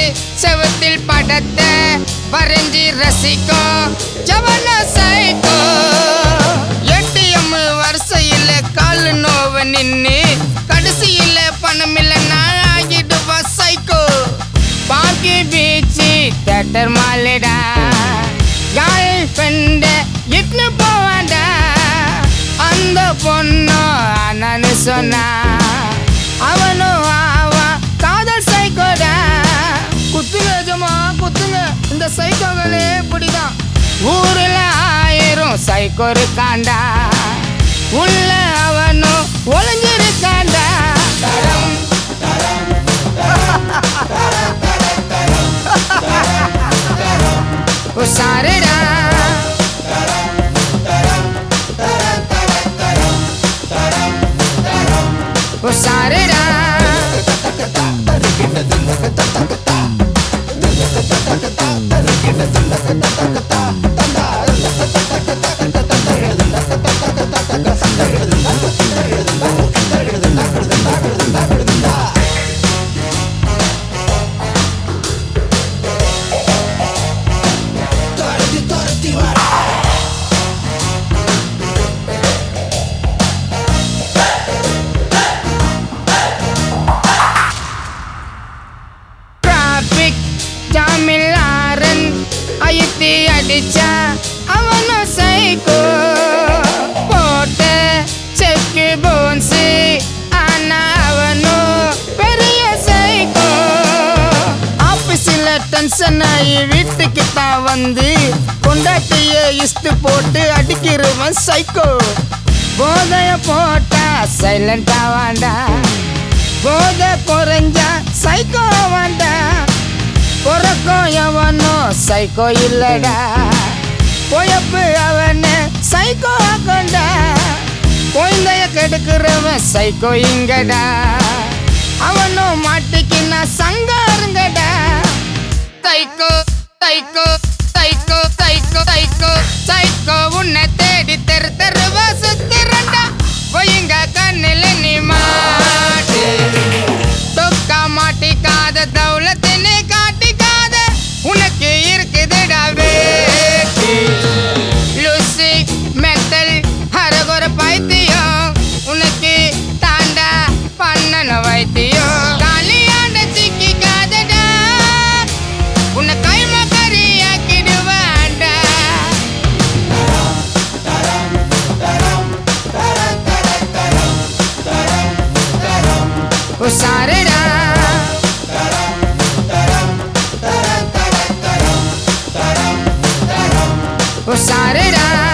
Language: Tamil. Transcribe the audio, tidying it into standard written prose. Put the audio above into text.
செவத்தில் படத்தை வரைஞ்சி ரசிக்கும் ஜவன சைக்கோ. ஏடிஎம் வரிசையில் காலு நோவ நின்னு கடைசியில் பணம் இல்லை நான் ஆகிடுவா சைக்கோ. பாக்கி பீச்சு தேட்டர் மாலிடா கேர்ள் ஃப்ரெண்ட இட்னு போவாண்டா. அந்த பொண்ணு அண்ணனு சொன்னா அவனும் ஆவான் காதல் சைக்கோடா. குத்துங்க ஜமா குத்துங்க, இந்த சைக்கோகளே இப்படிதான். ஊர்ல 1000 சைக்கோ இருக்காண்டா, உள்ள அவனும் ஒளிஞ்சிருக்காண்டா. உசாருடா உசாருடா ஜாமில்லாரன் அயுத்தி அடிச்சா அவனும் சைக்கோ. போட்ட செக்கு போன்ஸு ஆனா அவனும் பெரிய சைக்கோ. ஆபீஸில் டென்ஷன் ஆகி வீட்டுக்கு தான் வந்து கொண்டாட்டிய இஸ்து போட்டு அடிக்கிறவன் சைக்கோ. போதைய போட்டா சைலண்டா வாண்டா, போதை குறைஞ்சா சைக்கோ வாண்டா. பொறக்கும் எவனோ சைக்கோ இல்லடா, பொயப்பு அவனு சைக்கோ ஆக்கண்டா. குழந்தைய கெடுக்கிறவன் சைக்கோ இங்கடா, அவனும் மாட்டிக்கினா சங்காருங்கடா. Psycho psycho psycho psycho psycho psycho உன்னை தேடி தெரு தெருவா சுத்துறண்டா. பொய்ங்க கண்ணில் நீ மாட்டு தொக்கா மாட்டிக்காத தௌலத்தினே காட்டிக்காத உனக்கு இருக்குதுடா வேட்டி. லூசி மெட்டல் ஹரகொர பைத்தியம் உனக்கு தாண்டா பண்ணன வைத்தியம். காலியாண்ட சிக்கிக்காதடா, உன்னை கைமா கறியாக்கிடுவாண்டா. உசாருடா உசாருடா